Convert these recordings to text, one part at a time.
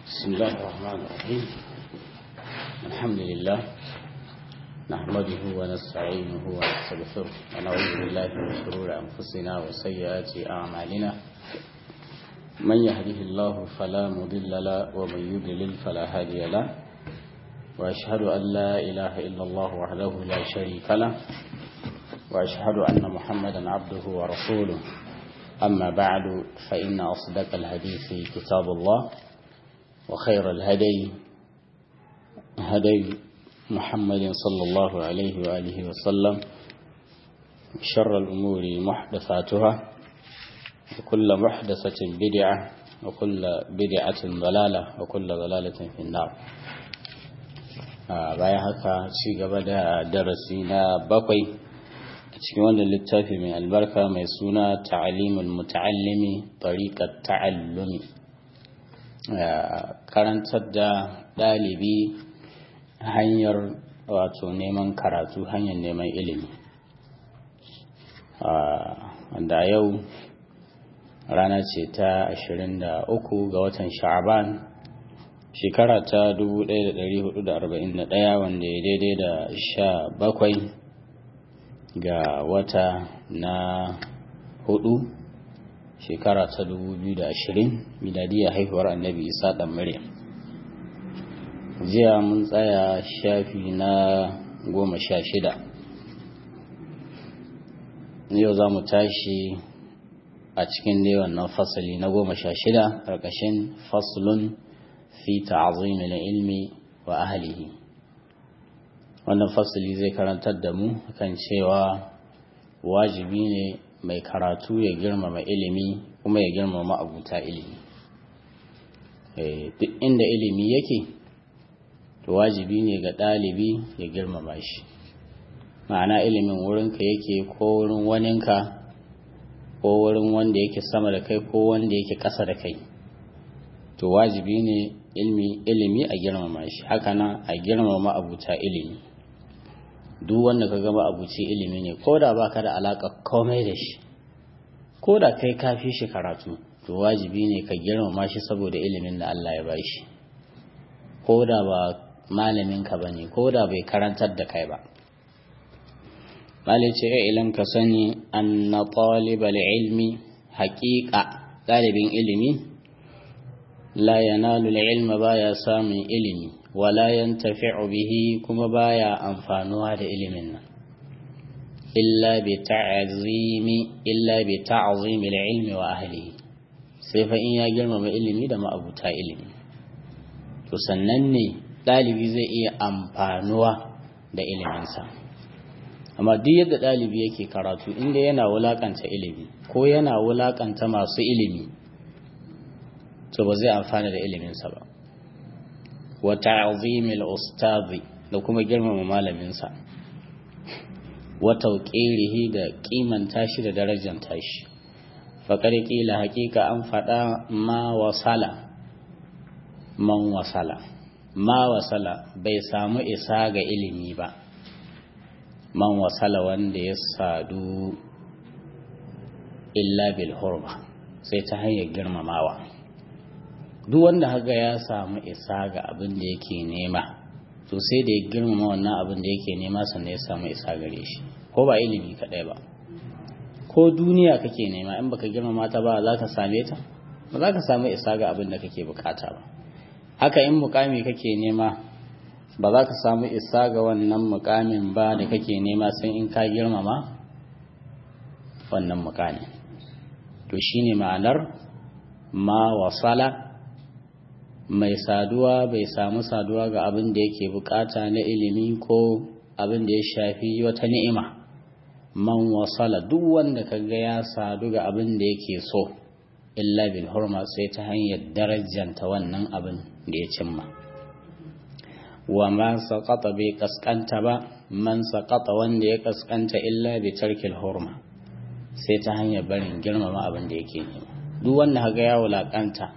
بسم الله الرحمن الرحيم. الحمد لله نحمده ونستعينه ونستغفره ونعوذ بالله من شرور أنفسنا وسيئات أعمالنا. من يهده الله فلا مضل له ومن يضلل فلا هادي له، وأشهد أن لا إله إلا الله وحده لا شريك له، وأشهد أن محمدا عبده ورسوله. أما بعد، فإن أصدق الحديث كتاب الله، وخير الهدي هدي محمد صلى الله عليه وآله وسلم، شر الأمور محدثاتها، وكل محدثة بدعة، وكل بدعة ضلالة، وكل ضلالة في النار. bayan haka ci gaba da darasi na bakwai a cikin wannan littafi mai albarka mai suna ta'alimul muta'allimi tariqat ta'allumi, karantar da ɗalibi hanyar wato neman karatu, hanyar neman ilimi. Wanda yau rana ce ta 23 ga watan Sha'ban, shekara ta 1441, wanda ya daidai da 17 ga wata na 4 shekara ta 2020 miladiyya haihuwar annabi Isa dan Maryam. Jiya mun tsaya shafi na 16. Yau za mu tashi a cikin dai wannan fasali na 16 karkashin faslun fi ta'zim al-ilmi wa ahlihi. Wannan fasali zai karantar da mu kan cewa wajibi ne mai karatu ya girmama ilimi kuma ya girmama abuta ilimi. Duk inda ilimi yake to wajibi ne ga ɗalibi ya girmama shi. Ma'ana ilimin wurinka yake ko wurin waninka ko wurin wanda yake sama da kai ko wanda yake ƙasa da kai, to wajibi ne ilimi a girmama shi. Haka nan a girmama abuta ilimi. Duk wanda ka gama abuci ilimi ne, ko da baka da alaka komai da shi, ko da kai ka fi shi karatu, to wajibi ne ka girmama shi saboda ilimin da Allah ya bashi, ko da ba malamin ka bane, ko da bai karantar da kai ba. Malai ce ilam ka sani anna talibal ilmi, haqiqa dalibin ilimi, la yanalu al-ilma, baya samun ilimi, wala yantafi'u bihi, kuma baya amfanuwa da ilimin nan, illa bi ta'zimi al-ilmi wa ahlihi, sai fa in ya girmama ilimi da ma'abuta ilimi, to sannan ne dalibi zai iya amfanuwa da iliminsa. Amma duk yadda dalibi yake karatu, inda yana wulakanta ilimi ko yana wulakanta masu ilimi, to ba zai amfana da iliminsa ba. Wa ta'zimil ustazi, da kuma girmama malaminsa, wa tawqirihi, da kimanta shi da darajanta shi. Faqad qila, haqiqa an fada man wasala, bai samu isa ga ilimi ba. Man wasala, wanda ya sadu illa bil hurma, sai ta hanyar girmamawa. Duk wanda haga ya samu isa ga abin da yake nema, to sai da ya girmama wannan abin da yake nema sannan ya samu isa gare shi. Ko ba ilimi kadai ba, ko duniya kake nema, in baka girmama ta ba za ka same ta, ba za ka samu isa ga abin da kake bukata ba. Haka in mukami kake nema, ba za ka samu isa ga wannan mukamin ba da kake nema sai in ka girmama wannan mukamin. To shine ma'anar ma wasala, mai saduwa bai samu saduwa ga abin da yake bukata na ilimi ko abin da ya shafi wata ni'ima. Man wasala, duk wanda kaga ya sadu ga abin da yake so, illa bil hurma, sai ta hanyar darajanta wannan abin da ya cimma. Wa man saqata, bai kaskanta ba, man saqata, wanda ya kaskanta, illa bi tarkil hurma, sai ta hanyar barin girmama abin da yake nema. Duk wanda kaga ya wulakanta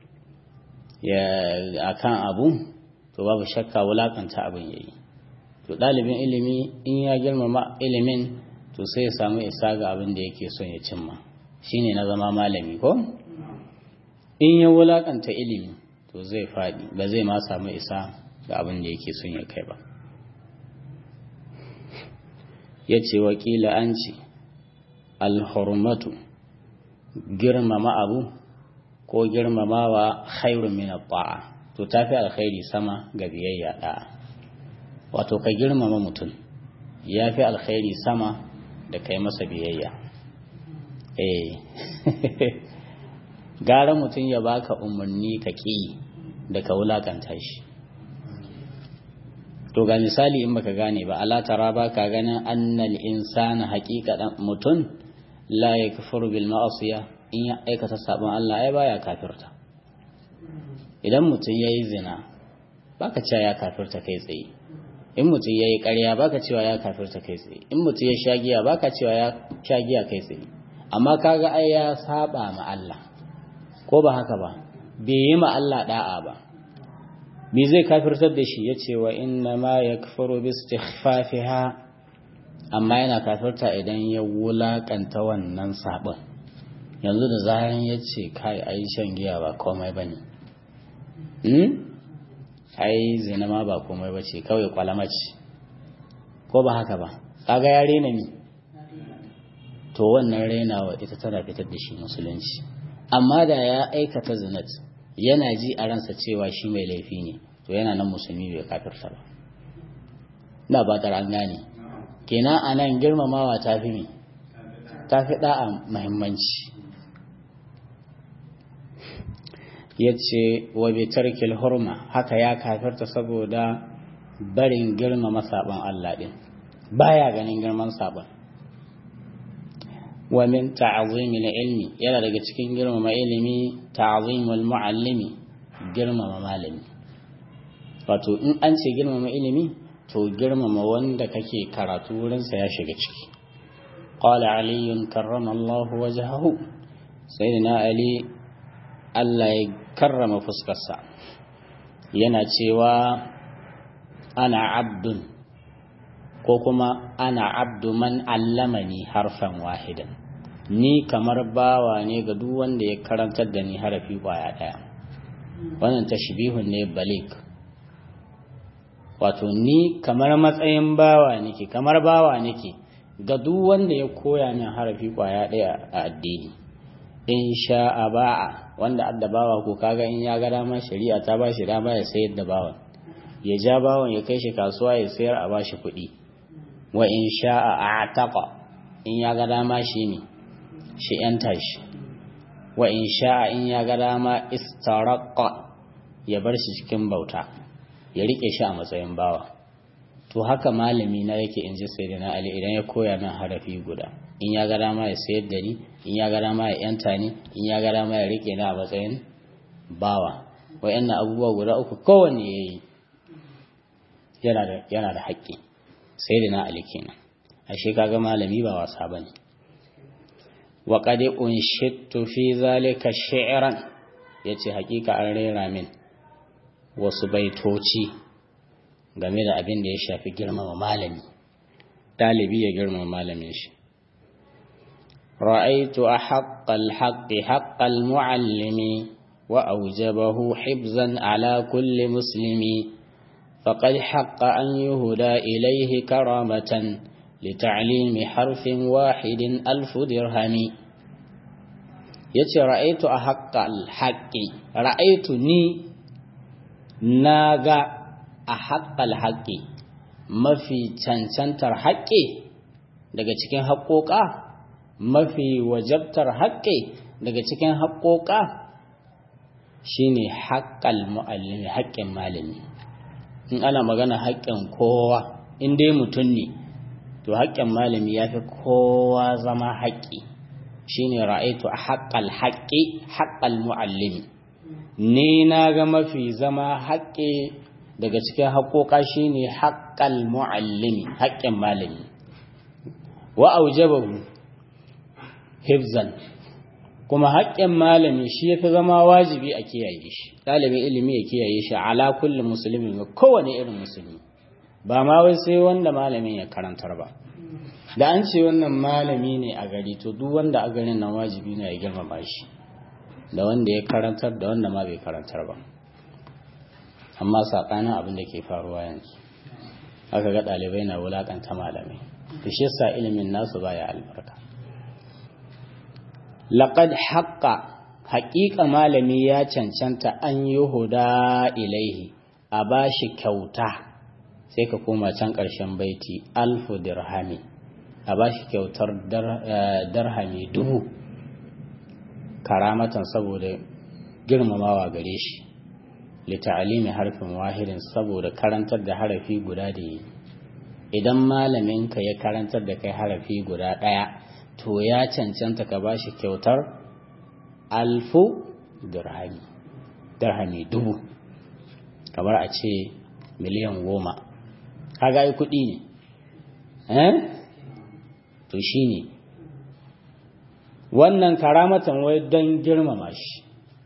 akan abu, to babu shakka wulakanta abin yayi. To dalibin ilimi in ya girmama ilimin, to sai ya samu isa ga abin da yake son ya cimma. Shine na zama malami ko? In ya wulakanta ilimi, to zai faɗi ba zai ma samu isa ga abin da yake son ya kai ba. Ya ce wakila an ce alhurmatu girmama abu ko girmamawa khairun min ta'a to tafi alkhairi sama ga biyayya da'a. Wato ka girmama mutum yafi alkhairi sama da kai masa biyayya. Gara mutum ya baka umarni ka ƙi da ka wulakanta shi. To ga misali in baka gane ba, ala tara ba ka ganin annal insana haqiqatan mutum la yakfuru bil ma'asiya, in ya aikata sabon Allah ai baya kafirta. Idan mutum yayi zina baka cewa ya kafirta kai tsaye, in mutum yayi ƙarya baka cewa ya kafirta kai tsaye, in mutum ya sha giya baka cewa ya sha giya kai tsaye. Amma kaga ai ya saba ma Allah, ko ba haka ba, bai yi ma Allah da'a ba, me zai kafirtar da shi? Ya ce wa inna ma ya kafaro bi istighfafiha, amma yana kafirta idan ya wulakanta wannan sabon. Yanzu da zaran ya ce kai ai shan giya ba komai bane, ai zina ma ba komai bace, kawai kwalama ce, ko ba haka ba, kaga ya rena ni. To wannan renawa ita tana fitar da shi musulunci. Amma da ya aikata zinat yana ji a ransa cewa shi mai laifi ne, to yana nan musulmi bai kafirta ba. Na ba ta an gane. Kenan anan girmamawa ta fi da'a muhimmanci. Yace wa bi tarkil hurma, haka ya kafirta saboda barin girmama saban Allah din, baya ganin girman saban. Wa min ta'zimil ilmi, yana daga cikin girmama ilimi ta'zimul muallimi, girmama malami. Wato in an ce girmama ilimi to girmama wanda kake karatu wurin sa ya shiga ciki. Qala Ali karramallahu wajhahu, sayyidina Ali Allah ya karrama fuskarsa, yana cewa ana abdun, ko kuma ana abdu man allamani harfan wahidan, ni kamar bawa ne ga duk wanda ya karantar da ni harafi kwaya daya. Wannan tashbihun ne balik, wato ni kamar matsayin bawa nake, kamar bawa nake ga duk wanda ya koya min harafi kwaya daya a addini. In sha'a ba'a, wanda adda bawa ko kaga in ya ga dama shari'a ta ba shi dama ya sayar da bawan, ya ja bawan ya kai shi kasuwa ya sayar a bashi kuɗi. Wa in sha'a a'taqa, in ya ga dama shi ne shi yanta shi. Wa in sha'a, in ya ga dama istaraqa, ya bar shi cikin bauta, ya rike shi a matsayin bawa. To haka malami na yake, in ji sayyidina Ali, idan ya koya min harafi guda, in ya ga dama ya sayar da ni, in ya ga dama ya yanta ni, in ya ga dama ya rike ni a matsayin bawa. Wayannan abubuwa guda uku kowanne yayi yana da haƙƙi. Sayyidina Ali kenan. Ashe kaga malami ba wasa bane. Wa qad unshittu fi zalika shi'ran, yace hakika an rera min wasu baitoci game da abin da ya shafi girmama malami, dalibi ya girmama malamin shi. Ra'aytu ahaqqal haqqi haqqal muallimi wa awjabahu hibzan ala kulli muslimi, فقد حق أن يهدى إليه كرامة لتعليم حرف واحد 1000 درهم. yace ra'aitu a haqqal haqqi, ra'aitu ni naga a haqqal haqqi, mafi cancantar haƙƙi daga cikin haƙƙoƙa, mafi wajabtar haƙƙi daga cikin haƙƙoƙa shine haqqal muallimi, haƙƙin malami. In ana magana haƙƙin kowa, in dai mutum ne, to haƙƙin malami ya fi kowa zama haƙƙi. Shine ra'aitu a haƙƙal haƙƙi haƙƙal muallimi, ni na ga mafi zama haƙƙi daga cikin haƙƙoƙa shine haƙƙal muallimi, haƙƙin malami. Wa aujabahu hifzan, kuma haƙƙin malami shi yafi zama wajibi a kiyaye shi, ɗalibin ilimi ya kiyaye shi ala kulli musulmi, ga kowane irin musulmi, ba ma wai sai wanda malamin ya karantar ba. Da an ce wannan malami ne a gari, to duk wanda a garin nan wajibi ne ya girmama shi, da wanda ya karantar da wanda ma bai karantar ba. amma saɓanin abin da ke faruwa yanzu aka ga ɗalibai na wulaƙanta malamai da shi yasa ilimin nasu baya albarka. Laqad haqqa haƙiƙa malami ya cancanta an yi huda ilaihi a bashi kyauta, sai ka koma can ƙarshen baiti, alfu dirhami, a bashi kyautar darhami 1000 karamatan saboda girmamawa gare shi, lita'alimi harfin wahidin saboda karantar da harafi guda da yi. Idan malaminka ya karantar da kai harafi guda ɗaya, to ya cancanta ka bashi kyautar alfu dirhami, darhami 1000, kamar a ce miliyan 10. Kaga ai kuɗi ne, to shi ne wannan karamatan wai don girmama shi,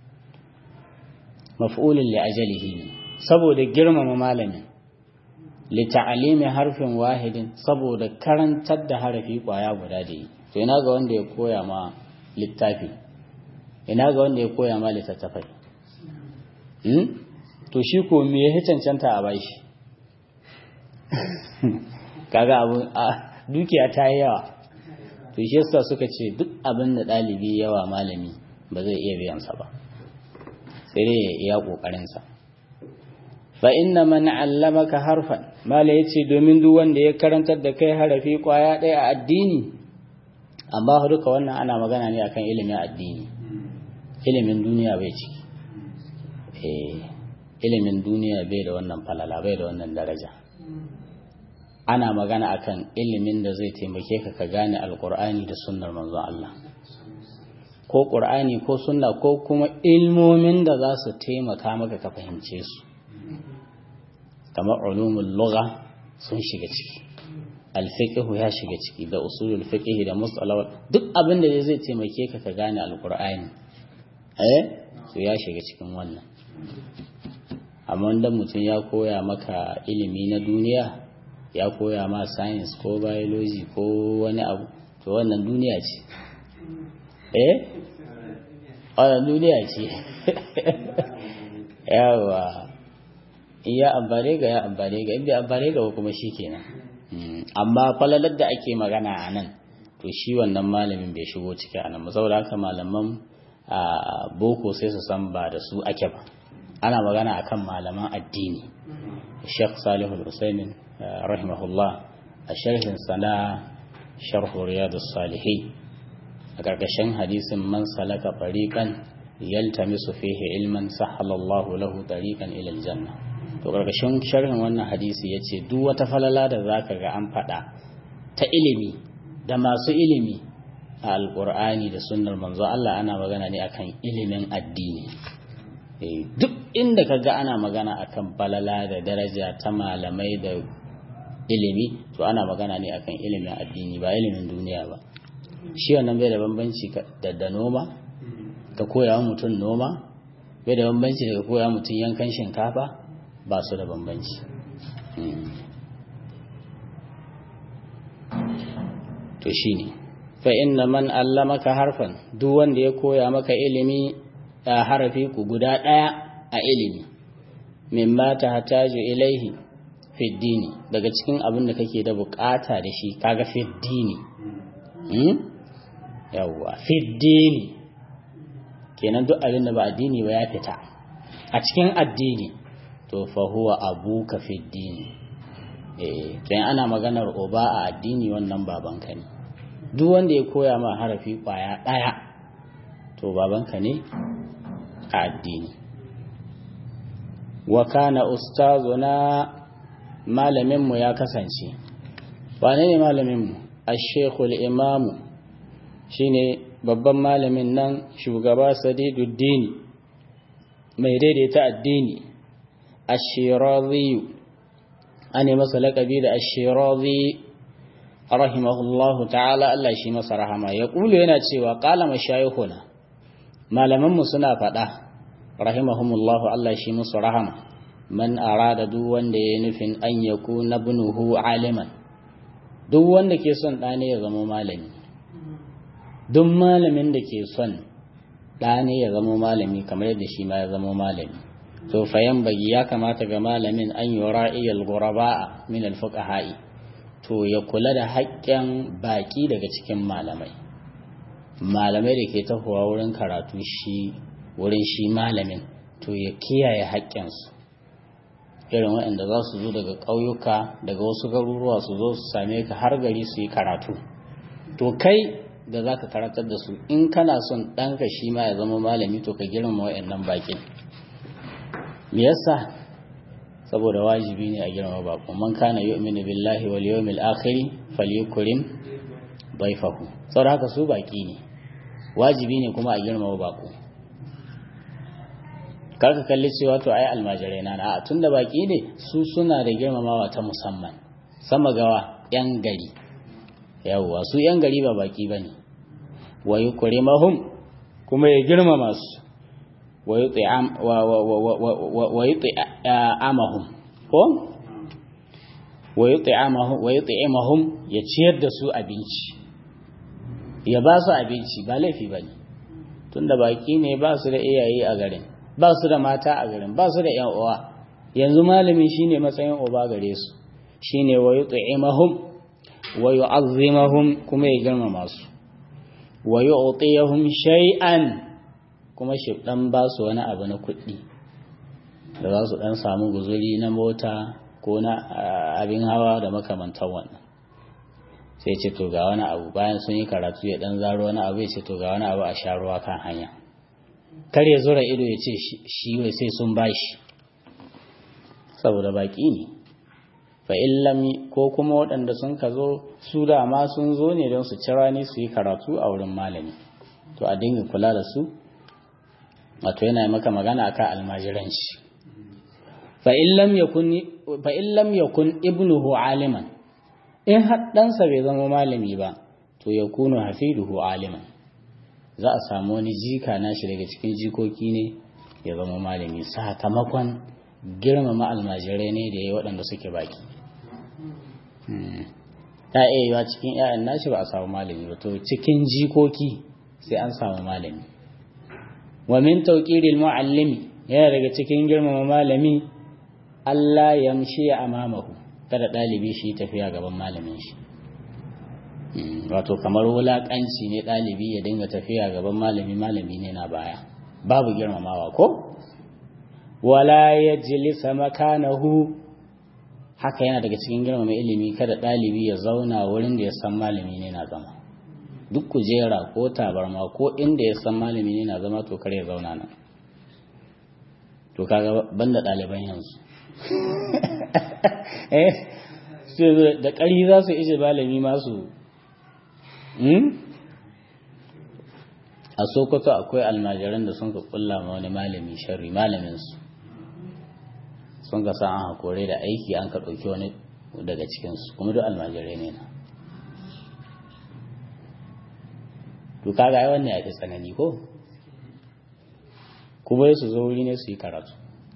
maf'ulun li ajalihi ne, saboda girmama malamin, li ta'alimi harfin wahidin saboda karantar da harafi kwaya guda da yi. To ina ga wanda ya koya ma littafi, ina ga wanda ya koya ma littattafai, to shi ko me ya cancanta a bashi? Kaga abu dukiya ta yi yawa, to shi yasa suka ce duk abin da ɗalibi yawa malami ba zai iya biyansa ba, sai dai ya iya ƙoƙarinsa. Fa inna man allamaka harfan, mala yace domin duk wanda ya karantar da kai harafi kwaya ɗaya a addini, amma duka wannan ana magana ne akan ilimin addini, ilimin duniya bai ciki. Ilimin duniya bai da wannan falala, bai da wannan daraja. Ana magana akan ilimin da zai taimake ka gane alkur'ani da sunnar manzon Allah, ko qur'ani ko sunna, ko kuma ilmomin da za su taimaka maka ka fahimce su, kamar ulumul lugha sun shiga ciki, al-fiqh ya shiga ciki, da usulul fiqh da mustalah, duk abin da zai taimake ka gane alkur'ani so ya shiga cikin wannan. Amma dan mutum ya koya maka ilimi na duniya, ya koya ma science ko biology ko wani abu, to wannan duniya ce, wannan duniya ce. Yawa, in ya ambare ga ya ambare ga, in bai ambare ga kuma shi kenan. Amma falalar da ake magana a nan, to shi wannan malamin bai shigo ciki a nan, saboda haka malaman boko sai su san ba da su ake ba, ana magana akan malaman addini. Sheikh Salihu Al-Usaimin rahimahullah a sharhin sana sharhu Riyadus Salihin, a karkashin hadisin man salaka tariqan yaltamisu fihi ilman sahhalallahu lahu tariqan ila aljanna, to karkashin sharhin wannan hadisi yace duk wata falala da zaka ga an fada ta ilimi da masu ilimi a alqur'ani da sunnar manzo Allah, ana magana ne akan ilimin addini. Duk inda kaga ana magana akan falala da daraja ta malamai da ilimi, to ana magana ne akan ilimin addini, ba ilimin duniya ba. Shi wannan bai da bambanci da noma, ka koya wa mutum noma, bai da bambanci da ka koya wa mutum yankan shinkafa, ba su da bambanci. To shi ne, fa inna man allamaka harfan, duk wanda ya koya maka ilimi a harafi ku guda ɗaya a ilimi, mimma ta hataju ilaihi fiddini, daga cikin abin da kake da bukata da shi, kaga fiddini, yawwa fiddini kenan duk abin da ba addini ba ya fita a cikin addini, to fa huwa abuka fiddini. To ana maganar uba a addini, wannan babanka ne. Duk wanda ya koya ma harafi kwaya ɗaya, to babanka ne a addini. Wa kana ustazuna, malaminmu ya kasance. Wane ne malaminmu? Ash-Sheikhul Imamu, shine babban malamin nan, shugaba Sadiduddin, mai daidaita addini, Ash-Shirazi, ane masa laƙabi da Ash-Shirazi rahimahullahu ta'ala, Allah shi masa rahama. Ya ƙulu yana cewa qala mashayikhuna, malamanmu suna faɗa rahimahumullahu, Allah shi musu rahama, man arada, duk wanda ya nufin an yakuna ibnuhu aliman, duk wanda ke son ɗane ya zama malami, duk malamin da ke son ɗane ya zama malami kamar yadda shi ma ya zama malami, to fayan bagi ya kamata ga malamin an yura'i al-ghuraba min al-fuqaha'i to ya kula da haƙƙin baki daga cikin malamai da ke tahowa wurin karatu wurin shi malamin to ya kiyaye haƙƙinsu irin waɗanda za su zo daga ƙauyuka daga wasu garuruwa su zo su same ka har gari su yi karatu to kai da za ka karatar da su in kana son ɗanka shi ma ya zama malami to ka girmama waɗannan baƙin me yasa saboda wajibi ne a girmama baƙo man kana yu'minu billahi wal yawmil akhir falyukrim dayfahu saboda haka su baƙi ne wajibi ne kuma a girmama baƙo karka kalli cewa to ai almajirai na a tunda baƙi ne su suna da girmamawa ta musamman sama gawa yan gari yawwa su yan gari ba baƙi bane wa yukrimahum kuma ya girmama su wa yut'amahum ko wa yut'amahum ya ciyar da su abinci ya ba su abinci ba laifi bane tunda baki ne ba su da iyaye a garin ba su da mata a garin ba su da ƴan uwa yanzu malami shine matsayin uba gare su shine wa yut'amahum wa yu'azzimahum kuma ya girmama su wa yu'tiyahum shay'an kuma shi dan ba su wani abu na kuɗi da za su dan samu guzuri na mota ko na abin hawa da makamantan wannan sai ce to ga wani abu bayan sun yi karatu ya dan zaro wani abu ya ce to ga wani abu a sha ruwa kan hanya kar ya zura ido ya ce shi wai sai sun bashi saboda baki ne fa illam ko kuma waɗanda sun ka zo su da ma sun zo ne don su cira ni su yi karatu a wurin malami to a dinga kula da su wato yana maka magana akan almajiranci fa illam yakun ibnuhu aliman in haddansa bai zama malami ba to yakunu hafiduhu aliman za a samu wani jika nashi daga cikin jikoki ne ya zama malami sakamakon girmama almajirai ne da yayi waɗanda suke baki ta iya cikin 'ya'yan nashi ba a samu malami ba to cikin jikoki sai an samu malami wa min tawqiril muallimi yana daga cikin girmama malami Allah yamshi amamahu kada dalibi shi tafiya gaban malamin shi wato kamar wulakanci ne dalibi ya dinga tafiya gaban malami ne na baya babu girmamawa ko wala yajlisa makanahu haka yana daga cikin girmama ilimi kada dalibi ya zauna wurin da ya san malami ne na zama duk kujera ko tabarma ko inda ya san malami ne na zama to kare ya zauna nan to kaga banda ɗaliban yanzu da ƙari za su ije malami masu a Sokoto akwai almajiran da sun ka kulla ma wani malami sharri malaminsu sun ka sa an hakore da aiki an ka ɗauki wani daga cikinsu kuma duk almajirai ne na to kaga ai wannan ya fi tsanani ko kuma su zo wuri ne su yi karatu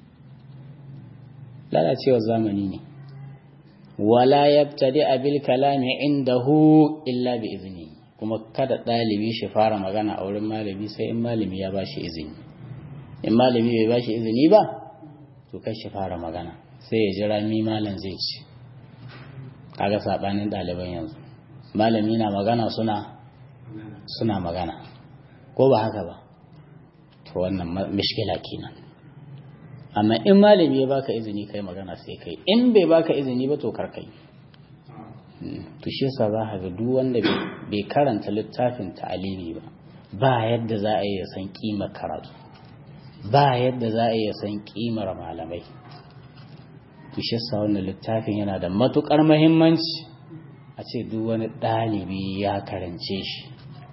lalacewar zamani ne wala yabtadi bil kalami indahu illa bi izni kuma kada dalibi shi fara magana a wurin malami sai in malami ya bashi izini in malami bai bashi izini ba to kai shi fara magana sai ya jira mi malam zai ci kaga sabanin daliban yanzu malami na magana suna magana ko ba haka ba to wannan mishkila kenan amma in malami ya baka izini kai magana sai kai in bai baka izini ba to kar kai to shi yasa za ka ga duk wanda bai karanta littafin ta'alimi ba yadda za a yi ya san kimar karatu ba yadda za a yi ya san kimar malamai to shi yasa wannan littafin yana da matukar muhimmanci a ce duk wani ɗalibi ya karance shi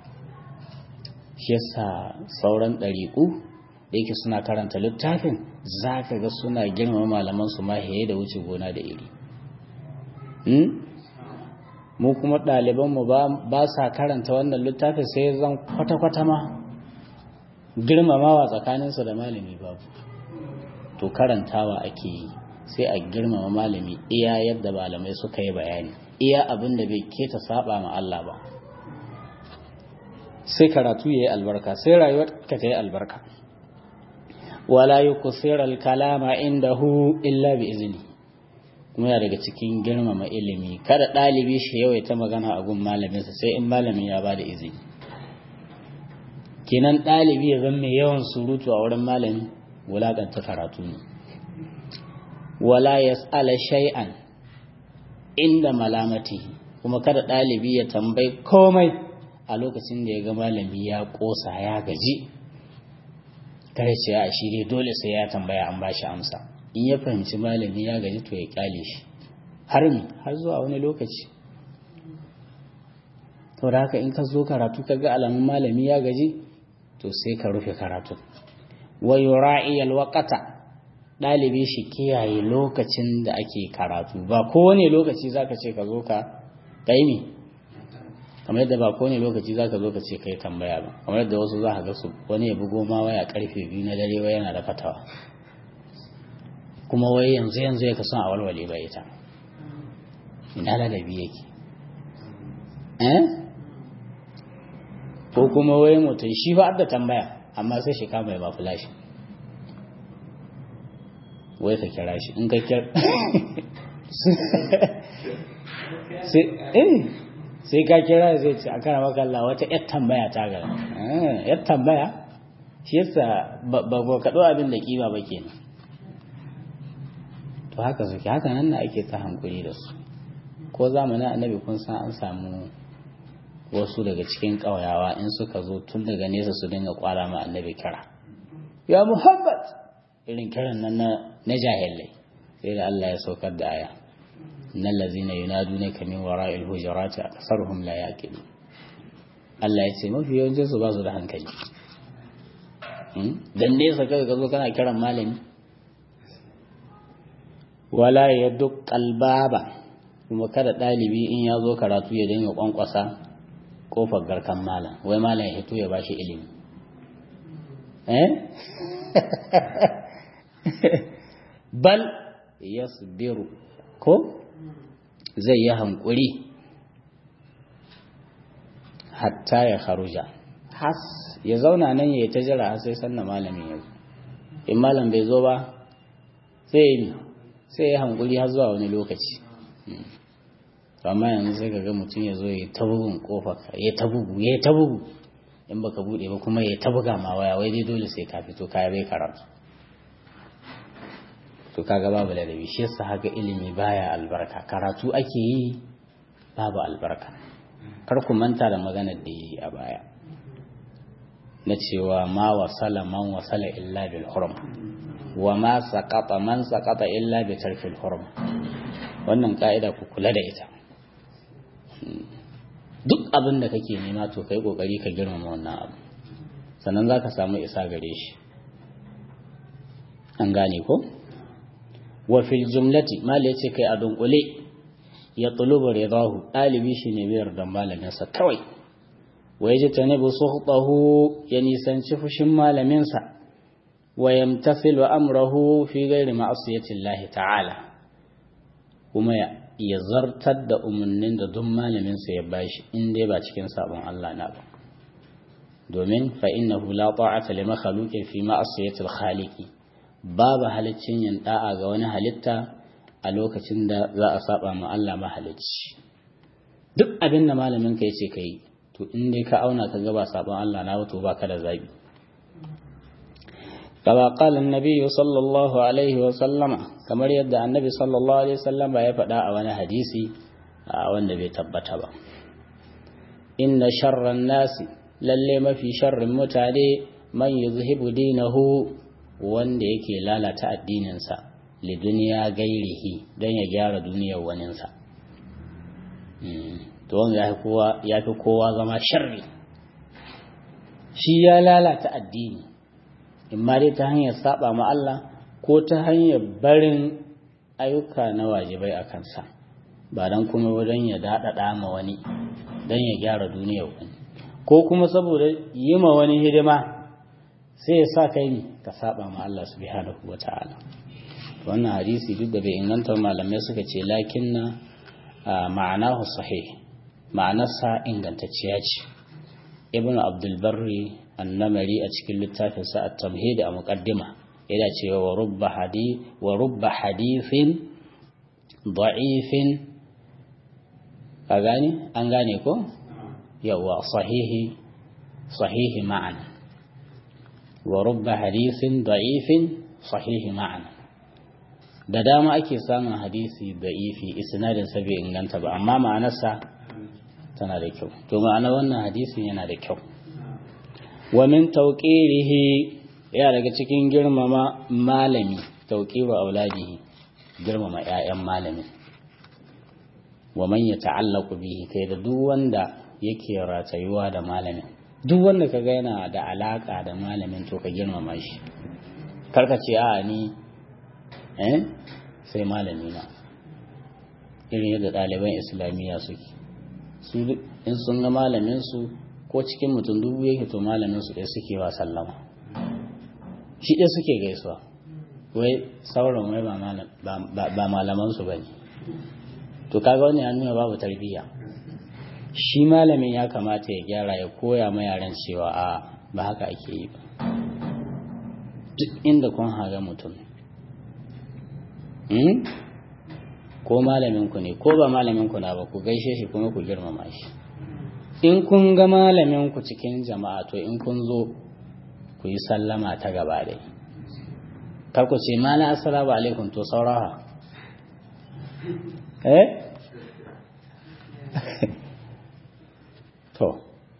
yasa sauran ɗariƙu da yake suna karanta littafin za ka ga suna girmama malaman su ma haye da wuce gona da iri mu kuma ɗalibanmu ba sa karanta wannan littafin sai zan kwata-kwata ma girmamawa tsakaninsu da malami babu to karantawa ake yi sai a girmama malami iya yadda malamai suka yi bayani iya abin da bai keta saba ma Allah ba sai karatu ya yi albarka sai rayuwar ka ta yi albarka wala yuksira al-kalama indahu illa bi izni kuma yana daga cikin girmama ilimi kada dalibi shi yawaita magana a gun malamin sa sai in malamin ya bada izini kenan dalibi ya zama mai yawan surutu a wurin malami wulakanta karatu ne wala yas'ala shay'an inda malamati kuma kada dalibi ya tambayi komai a lokacin da ya ga malami ya kosa ya gaji kare ce a shi dai dole sai ya tambaya an bashi amsa in ya fahimci malami ya gaji to ya kyale shi har zuwa wani lokaci to da haka in ka zo karatu ka ga alamun malami ya gaji to sai ka rufe karatu wa yura'i alwaqata dalibi shi kiyaye lokacin da ake karatu ba kowane lokaci zaka ce ka zo ka kai ne kamar yadda ba kowane lokaci zaka zo ka ce kai tambaya ba kamar yadda wasu za ka ga su wani ya bugo ma waya karfe 2 na dare wai yana da fatawa kuma wai yanzu ya kasan a walwale ba ita ina ladabi yake ko kuma wai mutum shi ba da tambaya amma sai shi kama ya ba flash wai ka kira shi in ka kira sai ka kira zai ce a kana makalla wata yar tambaya ta gara yar tambaya shi yasa ba kaɗo abin da ƙiba ba ke nan to haka suke haka nan na ake ta hankuli da su ko zamanin annabi kun san an samu wasu daga cikin ƙauyawa in suka zo tun daga nesa su dinga kwala ma annabi kira ya muhammad irin kiran nan na jahilai sai da Allah ya saukar da aya innal ladzina yunadunaka min wara'il hujurati aktharuhum la yaqilun Allah ya ce mafi yawancin su ba su da hankali dan nesa kaga ka zo kana kiran malami wala yaduk qalbaba kuma kada dalibi in ya zo karatu ya dinga kwankwasa kofar garkan malam wai malam ya hito ya bashi ilimi bal yasbiru ko zai yi hankuri hatta ya kharuja has ya zauna nan ya ta jira har sai sanna malamin ya zo in malam bai zo ba sai ya hankuri har zuwa wani lokaci amma yanzu sai kaga mutum ya zo ya ta bugun kofar ya ta bugu in baka bude ba kuma ya ta buga ma waya wai dai dole sai ka fito kaya bai karatu to kaga babu ladabi shi yasa haka ilimi baya albarka karatu ake yi babu albarka kar ku manta da maganar da yi a baya na cewa ma wasala man wasala illa bil hurma wa ma saqata man saqata illa bi tarfil hurma wannan ka'ida ku kula da ita duk abin da kake nema to kai kokari ka girmama wannan abu sannan zaka samu isa gare shi an gane ko wa fil jumlati mal yace kai a dunkule ya tulubu ridahu dalibi shine biyar da malamin sa kawai waje tanibu suhtahu ya nisanci fushin malamin sa wa yamtathilu amrahu fi ghairi ma'siyati Allah ta'ala kuma ya zartar da umarnin da duk malamin sa ya bashi in dai ba cikin sabon Allah na ba domin fa innahu la ta'ata li makhluqin fi ma'siyati al-khaliqi babu haliccin yin da'a ga wani halitta a lokacin da za a saba ma Allah mahalicci duk abin da malamin ka yace kai to in dai ka auna ka ga ba sabon Allah na wato baka da zabi kama qala an-nabi sallallahu alaihi wa sallama kamar yadda annabi sallallahu alaihi wa sallama ya faɗa a wani hadisi wanda bai tabbata ba inna sharran nasi lalle mafi sharrin mutane man yuzhibu dinahu wanda yake lalata addininsa li duniya gairihi don ya gyara duniyar waninsa to wanda ya fi kowa zama sharri shi ya lalata addini imma dai ta hanyar saba ma Allah ko ta hanyar barin ayyuka na wajibai a kansa ba don kuma don ya daɗaɗa ma wani don ya gyara duniyar wani ko kuma saboda yi ma wani hidima sai ya sa kai ne ka saba ma Allah subhanahu wa ta'ala wannan hadisi duk da bai inganta malamai suka ce lakinna ma'anahu sahih ma'anarsa ingantacciya ce ibn abdul barri annamari a cikin littafin sa at-tamhid a muqaddima yana cewa wa rubba hadithin da'ifin ka gane an gane ko yawa sahihi ma'ana wa rubba hadithin da'ifin sahihi ma'ana da dama ake samun hadisi da'ifi isnadin sa bai inganta ba amma ma'anarsa tana da kyau to ma'ana wannan hadisin yana da kyau wa min tawqirihi ya daga cikin girmama malami tawqiru auladihi girmama ƴaƴan malami wa man yata'allaqu bihi kai da duk wanda yake ratayuwa da malamin duk wanda kaga yana da alaka da malamin to ka girmama shi karka ce a ni sai malami na irin yadda ɗaliban islamiyya suke su in sun ga malamin su ko cikin mutum dubu yake to malamin su ɗaya suke wa sallama shi ɗaya suke gaisuwa wai sauran wai ba malaman su bane to kaga wani ya nuna babu tarbiyya shi malamin ya kamata ya gyara ya koya ma yaran cewa a ba haka ake yi ba duk inda kun haga mutum ko malaminku ne ko ba malaminku na ba ku gaishe shi kuma ku girmama shi in kun ga malaminku cikin jama'a to in kun zo ku yi sallama ta gaba dai kar ku ce mala assalamu alaikum to sauraha to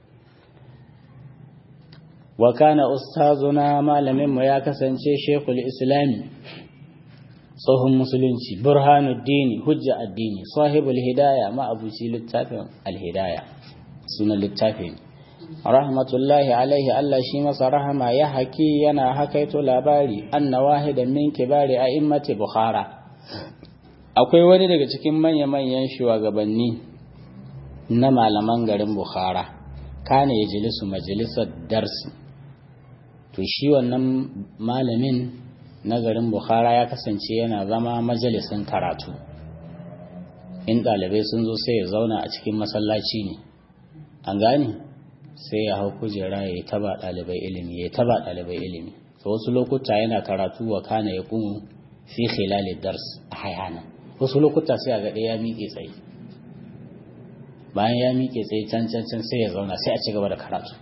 wa kana ustazuna malamin mu ya kasance shekul islami tsohon musulunci burhanuddini hujja addini sahibul hidaya ma abuci littafin alhidaya sunan littafin rahmatullahi alaihi Allah shi masa rahama ya haki yana hakaito labari anna wahidan min kibari a'immati bukhara akwai wani daga cikin manya-manyan shugabanni na malaman garin bukhara kana yajlisu majalisar darsi to shi wannan malamin na garin Bukhara ya kasance yana zama majalisin karatu in ɗalibai sun zo sai ya zauna a cikin masallaci ne an gane sai ya hau kujera ya taba ɗalibai ilimi to wasu lokuta yana karatu wa kana ya kuma fi khilalid dars a hayana wasu lokuta sai a ga ya miƙe tsaye bayan ya miƙe tsaye can sai ya zauna sai a ci gaba da karatu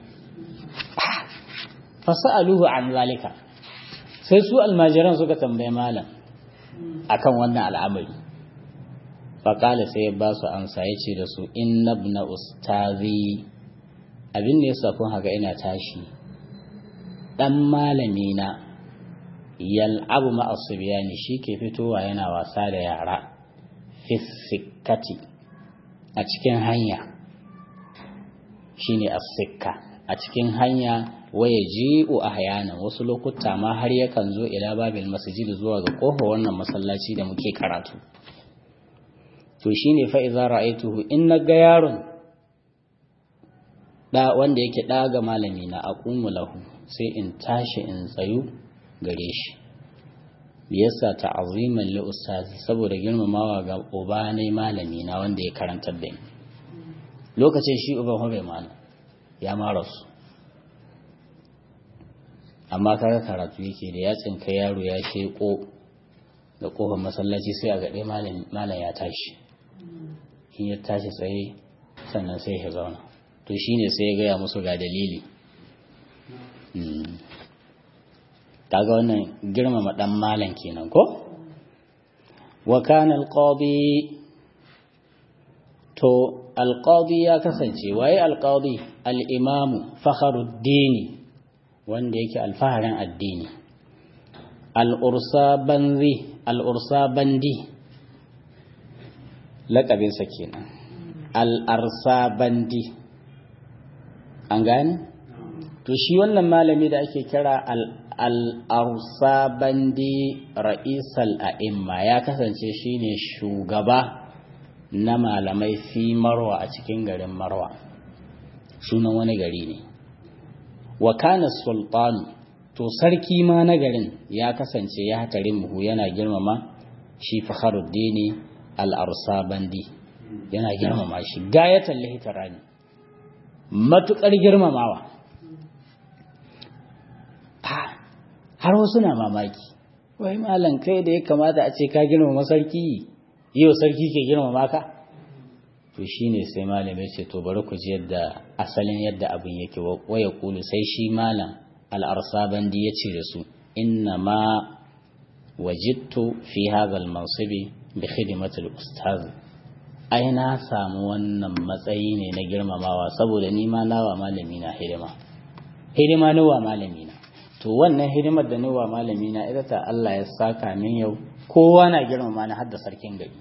fasa'aluhu an zalika sai su almajiran suka tambaye malam akan wannan al'amari faƙala sai ya ba su amsa ya ce da su inna ibna ustazi abin da yasa kun haka ina tashi dan malami na yal'abu ma asbiyani shike fitowa yana wasa da yara fi sikkati a cikin hanya shine as-sikka a cikin hanya waya ji'u ahyana wasu lokuta ma har yakan zo ila babil masjid zuwa ga kofar wannan masallaci da muke karatu to shine fa idza ra'aytuhu in naga yaron da wanda yake daga malami na aqumu lahu sai in tashi in tsayu gare shi biyasa ta'ziman li ustazi saboda girmamawa ga uba ne malami na wanda ya karantar da ni lokacin shi uban hobe mana ya marasu amma kaga karatu yake da ya tsinka yaro ya sheko da kofar masallaci sai a gaɗe malam ya tashi in ya tashi tsaye sannan sai ya zauna to shine sai ya gaya musu ga dalili kaga wannan girmama dan malam kenan ko wa kana alqadi to alqadi ya kasance waye alqadi al-imamu fakhruddin wanda yake alfaharin addini al'ursabandi laƙabinsa kenan al'arsabandi an gane? to shi wannan malami da ake kira al'arsabandi ra'isal a'imma ya kasance shine shugaba na malamai fi marwa a cikin garin marwa sunan wani gari ne wa kana sultan to sarki ma na garin ya kasance ya hatarin muhu yana girmama shi Fakhruddin al-Arsabandi yana girmama shi gayatan lihitarani matukar girmamawa har wasu na mamaki wai malam kai da ya kamata a ce ka girmama sarki yau sarki ke girmama ka to shine sai malamai ce to bari ku ji yadda asalin yadda abin yake waya kulu sai shi malam al-arsabandi ya ce da su inna ma wajidtu fi hadha al-mansibi bi khidmati al-ustaz ai na samu wannan matsayi ne na girmamawa saboda ni ma nawa malami na hidima nawa malami na to wannan hidimar da nawa malami na ita ta Allah ya saka min yau kowa na girmama ni har da sarkin gari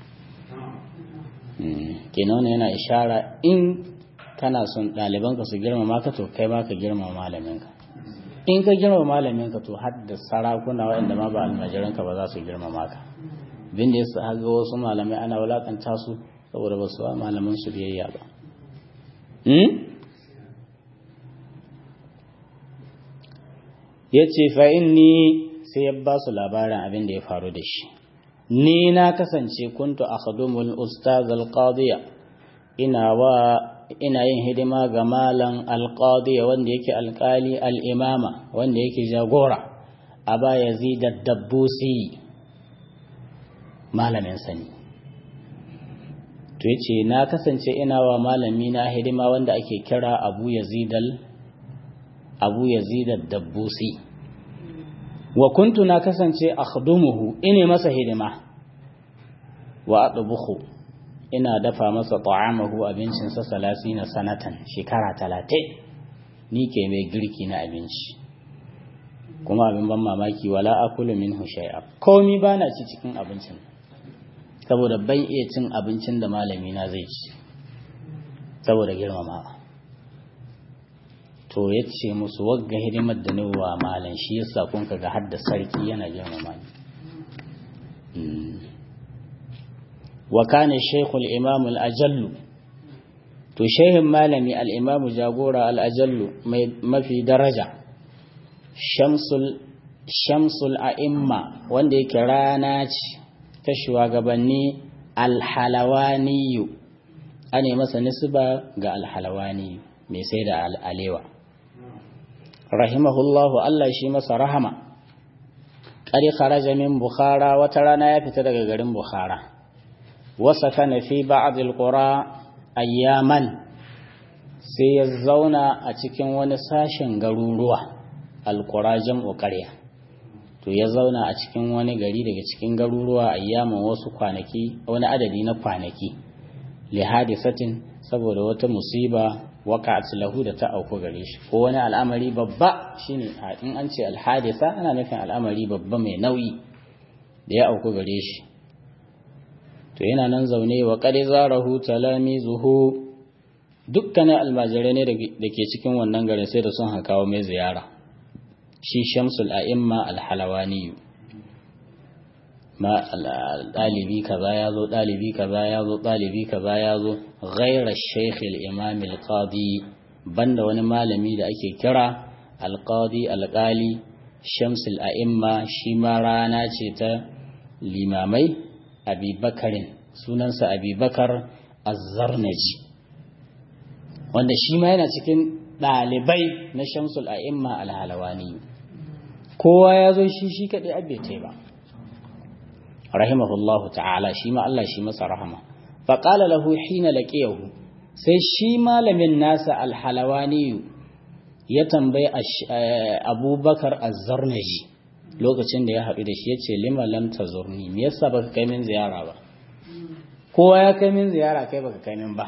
kenan yana ishara in kana son ɗalibanka su girmama ka to kai ma ka girmama malaminka in ka girmama malaminka to har da sarakuna waɗanda ma ba almajiranka ba za su girmama ka bin da yasa haga wasu malamai ana wulakanta su saboda ba su malaman su biyayya ba yace fa inni sai ya ba su labarin abin da ya faru da shi ni na kasance kuntu akhdumul ustaz al-qadiya ina yin hidima ga malam al-qadiya wanda yake alkali al-imama wanda yake jagora aba yazid ad-dabbusi malamin sani to yace na kasance ina wa malami na hidima wanda ake kira Abu Yazid ad-Dabbusi wa kuntu na kasance akhdumuhu ine masa hidima wa atbukhu ina dafa masa ta'amahu abincin sa 30 sanatan shekara 30 ni ke mai girki na abinci kuma abin ban mamaki wala akulu minhu shay'a komi bana ci cikin abincin saboda ban iya cin abincin da malami na zai ci saboda girmamawa to yace musu wagga hidimar da nawa malam shi yasa kun kaga har da sarki yana girmama ni wa kana shaykh al-imam al-ajall to shehin malami al-imam jagora al-ajall mai mafi daraja shamsul a'imma wanda yake rana ce ta shugabanni al-halawani ane masa nisba ga al-halawani mai sai da alewa rahimahullahu Allah shi masa rahama qari kharaja min bukhara wata rana ya fita daga garin bukhara wasa kana fi ba'd al-qura ayyaman sai ya zauna a cikin wani sashen garuruwa al-qura jam'u qarya to ya zauna a cikin wani gari daga cikin garuruwa ayyaman wasu kwanaki wani adadi na kwanaki li hadisatin saboda wata musiba waqa'at lahu da ta auku gare shi ko wani al'amari babba shine in an ce al-hadisa ana nufin al'amari babba mai nauyi da ya auku gare shi to yana nan zaune wa qad zarahu talamizuhu dukkanin almajirai ne da ke cikin wannan garin sai da sun hakawo mai ziyara shi shamsul a'imma al-halawani ma dalibi kaza yazo dalibi kaza yazo dalibi kaza yazo ghayra shaykh al-imam al-qadi banda wani malami da ake kira al-qadi al-qali shamsul a'imma shi ma rana ce ta limamai abubakarin sunansa abubakar az-zarnaji wanda shi ma yana cikin dalibai na shamsul a'imma al-halawani kowa yazo shi kadai abbe ba rahimahullahu ta'ala shi ma Allah shi masa rahama fa qala lahu hina laqiyahu sai shi malamin nasa al-halawani ya tambayi Abubakar az-Zarnaji lokacin da ya haɗu da shi yace lima lam tazurni me yasa baka kai min ziyara ba kowa ya kai min ziyara kai baka kai min ba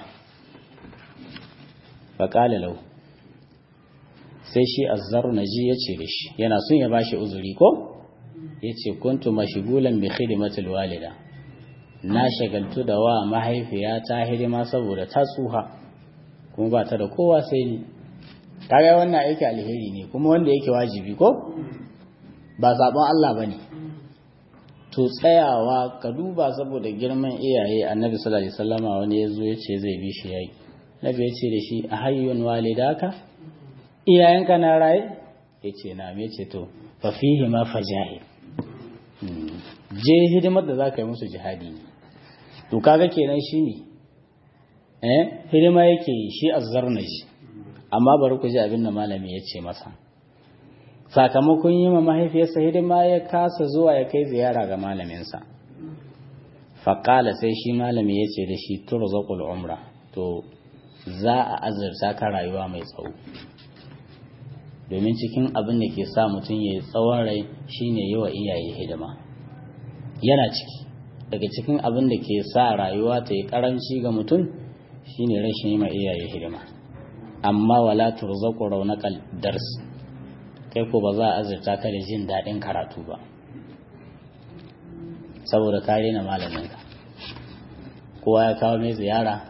fa qala lahu sai shi az-Zarnaji yace da shi yana son ya bashi uzuri ko yace kuntu mashghulan bi khidmatil walida na shagaltu da wa mahaifiyata hidima saboda ta tsuha kuma ba ta da kowa sai ni kaga wannan aiki alheri ne kuma wanda yake wajibi ko ba sabon Allah bane to tsayawa ka duba saboda girman iyaye annabi sallallahu alaihi wasallama wani yazo yace zai bi shi yayi nabi yace da shi ahayyun walidaka iyayenka na raye yace na me yace to fa fihi ma fajahid je hidimar da zaka yi musu jihadi to kaga kenan shine hidima yake shi az-Zarnaji amma bari ku ji abin da malami yace masa sakamakon yi ma mahaifiyarsa hidima ya kasa zuwa ya kai ziyara ga malaminsa. Faƙala sai shi malami ya ce da shi turzaqul umra, to za a azurta ka rayuwa mai tsawo. Domin cikin abin da ke sa mutum ya yi tsawon rai shine yi wa iyaye hidima. Yana ciki daga cikin abin da ke sa rayuwa ta yi karanci ga mutum shine rashin yi ma iyaye hidima. Amma wala turzaqu raunaqal dars, kai ko ba za a azurta ka da jin daɗin karatu ba, saboda ka rena malaminka. Kowa ya kawo mai ziyara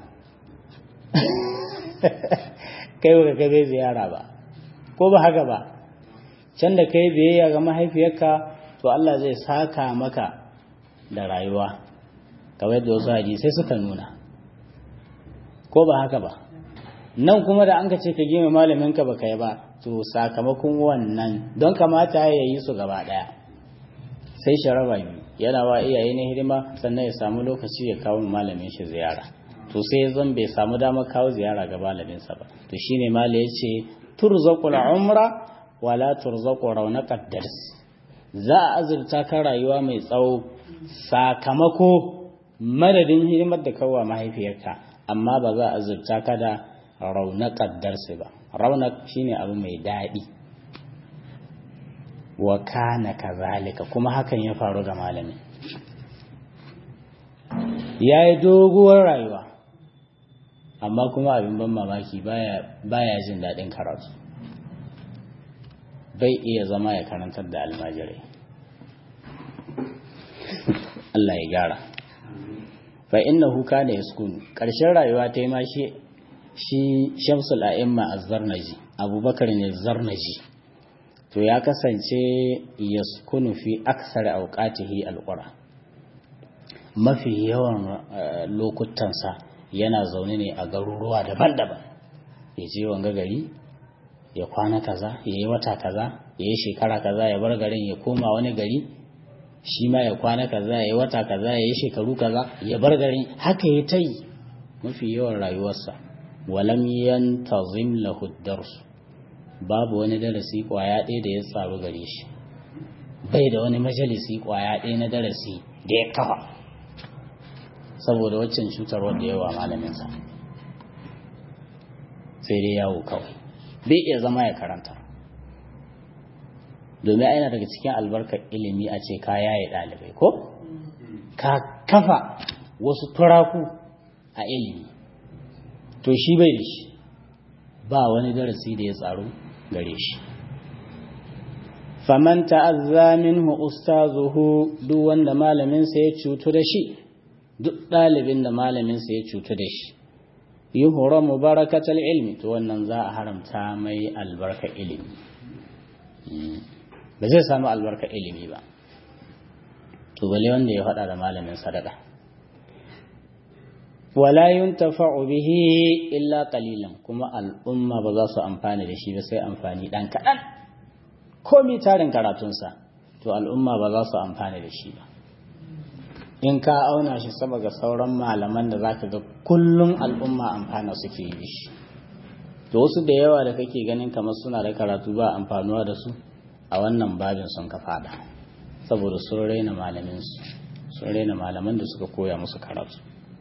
kai ba ka kai ziyara ba, ko ba haka ba. Can da kai biyayya ga mahaifiyarka, to Allah zai saka maka da rayuwa kamar yadda wasu hadisai suka nuna, ko ba haka ba. Nan kuma da an ka ce ka gina malaminka ba kai ba, to sakamakon wannan don kamata ya yi su gaba daya, sai sharaba biyu, yana wa iyaye na hidima sannan ya samu lokaci ya kawo malamin shi ziyara. To sai zan bai samu damar kawo ziyara ga malaminsa ba. To shine mala ya ce turzaqul umra wala turzaqu raunaqad dars, za a azurta ka rayuwa mai tsawo sakamako madadin hidimar da kawo mahaifiyarka, amma ba za a azurta ka da raunaqad dars ba. Raunak shine abu mai daɗi. Wa kana kazalika, kuma hakan ya faru ga malami. Yayi doguwar rayuwa, amma kuma abin ban mamaki baya jin daɗin karatu, bai iya zama ya karantar da almajirai. Allah ya gyara. Fa innahu kana yaskunu, ƙarshen rayuwa ta yi ma shi Shamsul A'imma Az-Zarnaji, Abubakar ne Zarnaji, to ya kasance yaskunu fi aksar awqatihi al-qura, mafi yawan lokutansa yana zaune ne a garuruwa daban-daban. Ya je wanga gari ya kwana kaza, ya yi wata kaza, ya yi shekara kaza, ya bar garin ya koma wani gari, shi ma ya kwana kaza, ya yi wata kaza, ya yi shekaru kaza, ya bar garin. Haka ya ta yi mafi yawan rayuwarsa. Walam yantazim lahu ad-dars, babu wani darasi kwaya ɗaya da ya tsaro gare shi, bai da wani majalisi kwaya ɗaya na darasi da ya kafa, saboda waccan cutarwar da yawa malaminsa. Sai dai yawo kawai, bai iya zama ya karanta. Domin aina daga cikin albarkar ilimi a ce ka yaye ɗalibai, ko ka kafa wasu turaku a ilimi, to shi bai da shi, ba wani darasi da ya tsaro gare shi. Faman ta'azza minhu ustazuhu, duk wanda malaminsa ya cutu da shi, duk ɗalibin da malaminsa ya cutu da shi, yuhramu barakatal ilmi, to wannan za a haramta mai albarka ilimi, ba zai samu albarka ilimi ba. To bale wanda ya faɗa da malamin sadaka. Wala yuntafa'u bihi illa qalilan, kuma al'umma ba za su amfani da shi ba sai amfani dan kaɗan. Komai tarin karatunsa, to al'umma ba za su amfani da shi ba. In ka auna shi sama ga sauran malaman da zaka ga kullum al'umma amfana suke yi shi. To wasu da yawa da kake ganin kamar suna da karatu ba amfanuwa da su, a wannan babin sun ka fada, saboda sun raina malaminsu, sun raina malaman da suka koya musu karatu.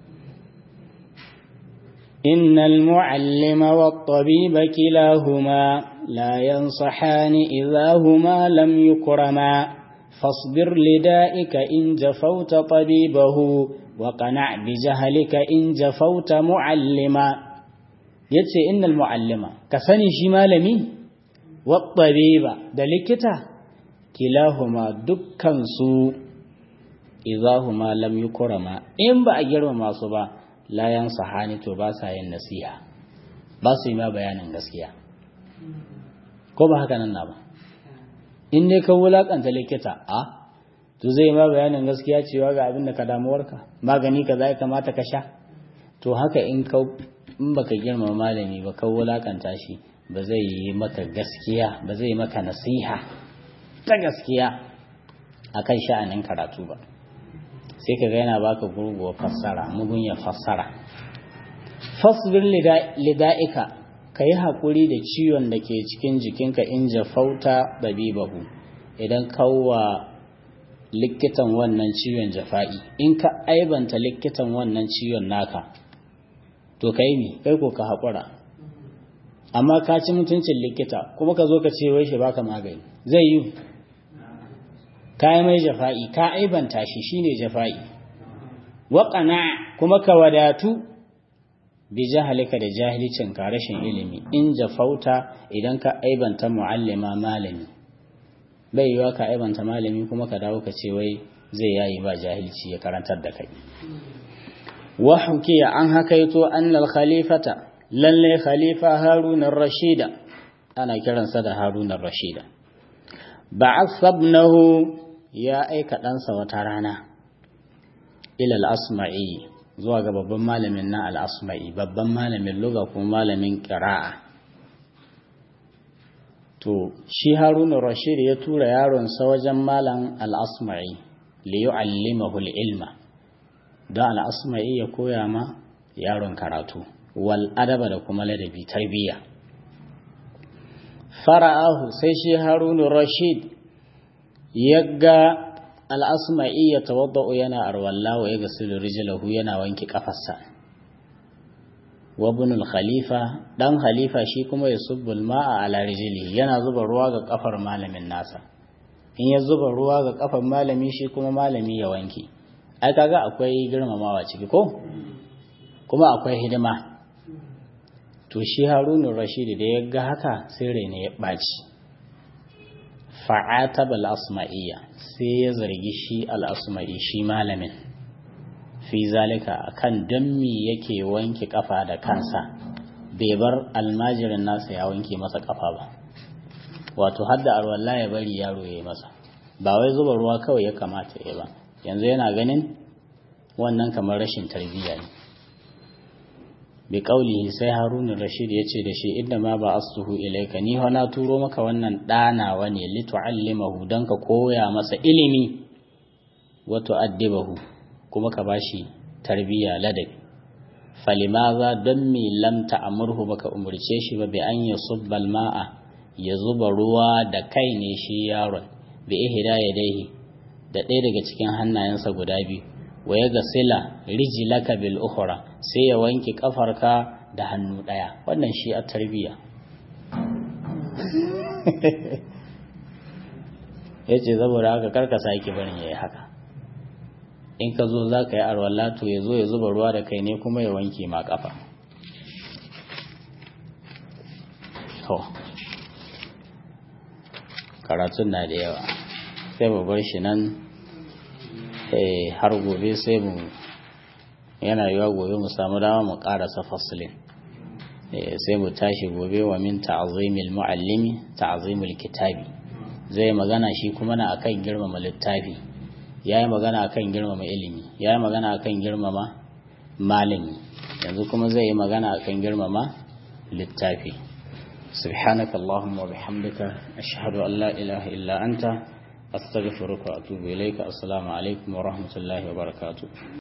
Innal mu'allima wat-tabiba kilahuma la yansahani idha huma lam yukrama, fasbir lida'ika in jafauta tabibahu wa qana' bi jahlika in jafauta mu'allima. Yace innal mu'allima, ka sani shi malami, wat-tabiba da likita, kilahuma dukkan su idahuma lam yukrama, in ba a girmama su ba, la yansahani, to ba sa yin nasiha, ba su yi ma bayanin gaskiya, ko ba haka nan na ba. In dai ka wulakanta likita, to zai ma bayanin gaskiya cewa ga abin da ka damuwarka, magani ka za kamata ka sha. To haka in baka girmama malami ba, ka wulakanta shi, ba zai yi maka gaskiya, ba zai maka nasiha ta gaskiya akan sha'anin karatu ba. Sai ka ga yana baka gurguwa fassara, mugunya fassara. Fasbir lida'ika, yi haƙuri da ciwon da ke cikin jikinka in jafauta dabibahu idan kawwa likitan wannan ciwon jafa'i in ka aibanta likitan wannan ciwon naka to kai ne kai ko ka haƙura amma ka ci mutuncin likita kuma ka zo ka ce wai shi baka magani zai yi ka yi mai jafa'i ka aibanta shi shine jafa'i waƙana kuma ka wadatu bi jahalika da jahilcin ka rashin ilimi in jafauta idan ka aibanta mu'allima malami bai yiwa ka aibanta malami kuma ka dawo ka ce wai zai yayi ba jahilci ya karantar da kai wa hukiya an hakaito annal khalifata lalle khalifa harun ar-rashida ana kiransa da harun ar-rashida ba'athnahu ya aika ɗansa wata rana ila al-asma'i zuwa ga babban malamin na al-asma'i babban malamin lugha kuma malamin qira'a to shi harun ar-rashid ya tura yaron sa wajen malam al-asma'i li yu'allimahu al-ilma da al-asma'i ya koya ma yaron karatu wal adaba da kuma ladabi tarbiyya fara'ahu sai shi harun ar-rashid yaga al-asma'i ya tawaddau yana arwalla wa yaghsilu rijlahu yana wanki kafarsa wa ibn al-khalifa dan khalifa shi kuma yasubbul ma'a ala rijlihi yana zuba ruwa ga kafar malamin nasa in ya zuba ruwa ga kafar malami shi kuma malami ya wanki ai kaga akwai girmamawa ciki ko kuma akwai hidima to shi harunur rashid da ya ga haka sai raina ya baci fa'ataba al-asma'iyya sai ya zargi shi al-asma'i shi malamin fi zalika akan dan me yake wanke kafa da kansa bai bar almajirin nasa ya wanke masa kafa ba wato hadda arwalla ya bari yaro yayi masa ba wai zuba ruwa kawai ya kamata ya ba yanzu yana ganin wannan kamar rashin tarbiyya ne bi qaulihi sai harun rashid yace da shi inda ma ba astuhu ilayka ni ho na turo maka wannan danawa ne li tuallimahu dan ka koya masa ilimi wa tuaddibahu kuma ka bashi tarbiyya ladabi falimaza dan mi lam ta'murhu baka umurce shi ba bi an yasubbal ma'a ya zuba ruwa da kai ne shi yaron bi ihda yadayhi da ɗaya daga cikin hannayensa guda biyu wa ya gasila rijlaka bil ukhra sai ya wanke kafarka da hannu daya wannan shi a tarbiya yace saboda haka karka saki barin yayi haka in ka zo zaka yi arwalla to yazo ya zuba ruwa da kai ne kuma ya wanke ma kafa to karatun na da yawa sai mu bar shi nan har gobe sai mu yana yiwa gobe mu samu dama mu karasa faslin sai mu tashi gobe wa min ta'zimil muallimi ta'zimul kitabi zai magana shi kuma na akan girmama littafi yayi magana akan girmama ilimi yayi magana akan girmama malami yanzu kuma zai yi magana akan girmama littafi subhanakallahumma wa bihamdika ashhadu an la ilaha illa anta أستغفرك وأتوب إليك السلام عليكم ورحمة الله وبركاته